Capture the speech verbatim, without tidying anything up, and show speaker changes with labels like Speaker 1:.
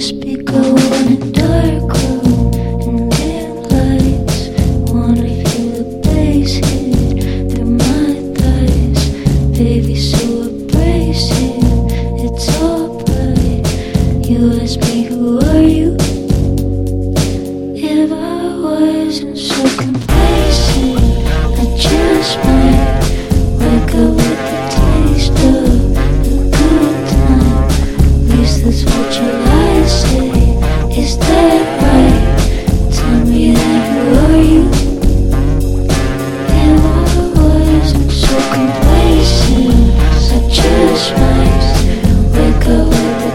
Speaker 1: be going in dark room and dim lights. Wanna feel the bass hit through my thighs. Baby, so abrasive, it's alright. You ask me, who are you? If I wasn't so confused,